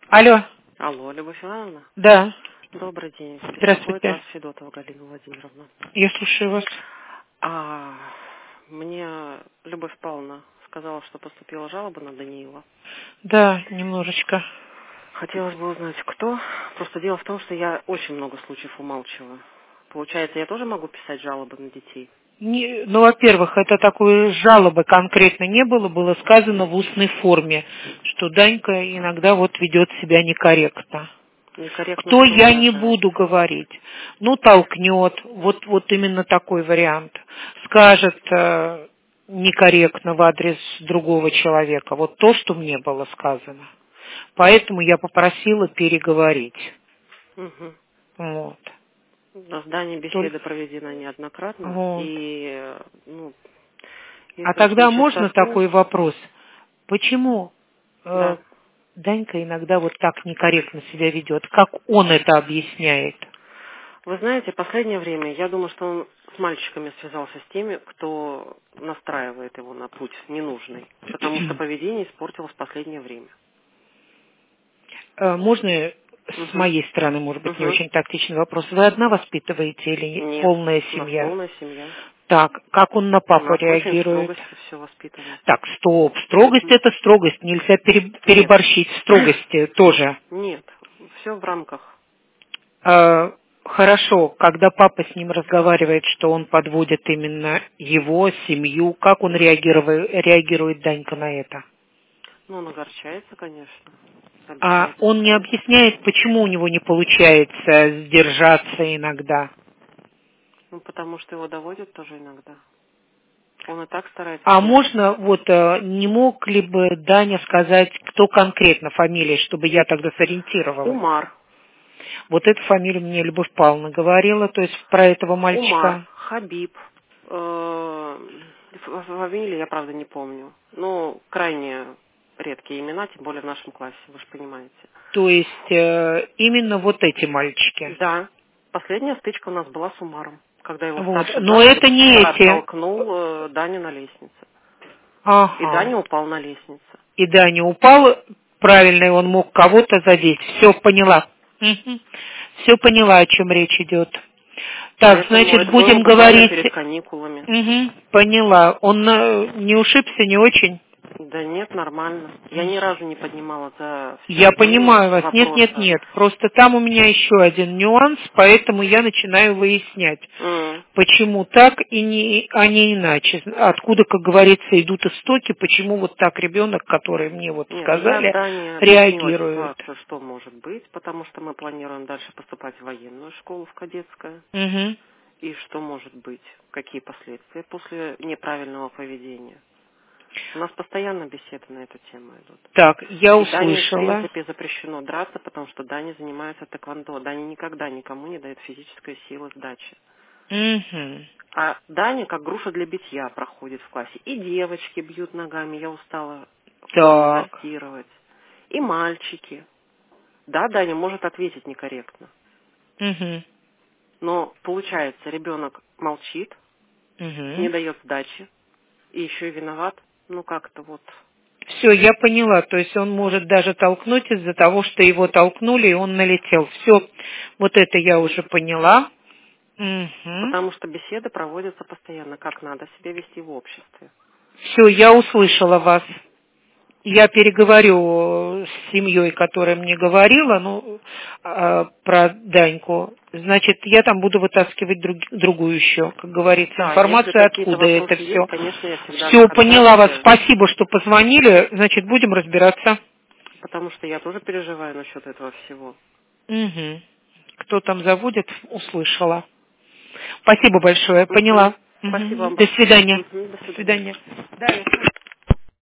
Алло. Алло, Любовь Ивановна? Да. Добрый день. Беспокоит Здравствуйте. вас Федотова Галина Владимировна. Я слушаю вас. Мне Любовь Павловна сказала, что поступила жалоба на Даниила. Да, немножечко. Хотелось бы узнать, кто. Просто дело в том, что я очень много случаев умалчиваю. Получается, я тоже могу писать жалобы на детей? Ну, во-первых, это такой жалобы конкретно не было, было сказано в устной форме, что Данька иногда вот ведет себя некорректно. Некорректно Кто, что я не выражает? буду говорить. Ну, толкнет, вот именно такой вариант. Скажет некорректно в адрес другого человека. Вот то, что мне было сказано. Поэтому я попросила переговорить. Угу. Вот. На здании беседа проведена неоднократно. Вот. И, А если уж тогда начать можно со слов, такой вопрос? Почему да. Данька иногда вот так некорректно себя ведет? Как он это объясняет? Вы знаете, последнее время, я думаю, что он с мальчиками связался с теми, кто настраивает его на путь ненужный, потому что поведение испортилось в последнее время. Можно с Угу. моей стороны, может быть, не Угу. очень тактичный вопрос. Вы одна воспитываете или Нет, полная у нас семья? полная семья. Так, как он на У папу нас очень в реагирует? строгости все воспитывается. Так, стоп. Строгость — Угу. это строгость. Нельзя Нет. переборщить в строгости тоже. Нет, все в рамках. Хорошо, когда папа с ним разговаривает, что он подводит именно его семью, как он реагирует Данька на это? Ну, он огорчается, конечно. А Обижается, он не конечно. объясняет, почему у него не получается сдержаться иногда. Ну, потому что его доводят тоже иногда. Он и так старается А сдерживаться. можно, не мог ли бы Даня сказать, кто конкретно фамилия, чтобы я тогда сориентировалась? Умар. Вот эту фамилию мне Любовь Павловна говорила, то есть про этого Умар, мальчика. Хабиб. Фамилии я, правда, не помню. Ну, крайне редкие имена, тем более в нашем классе, вы же понимаете. То есть именно вот эти мальчики. Да. Последняя стычка у нас была с Умаром, когда его Вот. старший Но брат это не эти. толкнул Даню на лестнице. И Ага. Даня упал на лестнице. И Даня упал, правильно, и он мог кого-то задеть. Все поняла. Все поняла, о чем речь идет. Так, Поэтому значит, это было будем буквально говорить. перед каникулами. Поняла. Он не ушибся, не очень? Да нет, нормально. Я ни разу не поднимала за все Я время понимаю вас. Нет, нет, вопроса. нет. Просто там у меня еще один нюанс, поэтому я начинаю выяснять, почему так а не иначе. Откуда, как говорится, идут истоки, почему вот так ребенок, который мне вот Нет, я сказали, Дане объяснила реагирует. ситуацию, что может быть, потому что мы планируем дальше поступать в военную школу, в кадетскую. Угу. И что может быть, какие последствия после неправильного поведения. У нас постоянно беседы на эту тему идут. Так, я И Дане, в услышала. принципе, запрещено драться, потому что Даня занимается тэквондо. Даня никогда никому не дает физической силы сдачи. Угу. А Даня как груша для битья проходит в классе. И девочки бьют ногами, я устала Так. контрастировать. И мальчики. Да, Даня может ответить некорректно. Угу. Но получается, ребенок молчит, не Угу. дает сдачи, и еще и виноват. Ну как-то вот. Все, я поняла. То есть он может даже толкнуть из-за того, что его толкнули, и он налетел. Все, вот это я уже поняла. Угу. Потому что беседы проводятся постоянно, как надо себя вести в обществе. Все, я услышала вас. Я переговорю с семьей, которая мне говорила, про Даньку. Значит, я там буду вытаскивать другую еще, как говорится, Да, если информацию, какие-то откуда это вопросы есть, все. конечно, я всегда на Все, поняла вас. контакте, Спасибо, что позвонили. Значит, будем разбираться. потому что я тоже переживаю насчет этого всего. Угу. Кто там заводит, услышала. Спасибо большое, Угу. поняла. Спасибо Угу. вам До большое. свидания. Угу. До До свидания. свидания. Да, я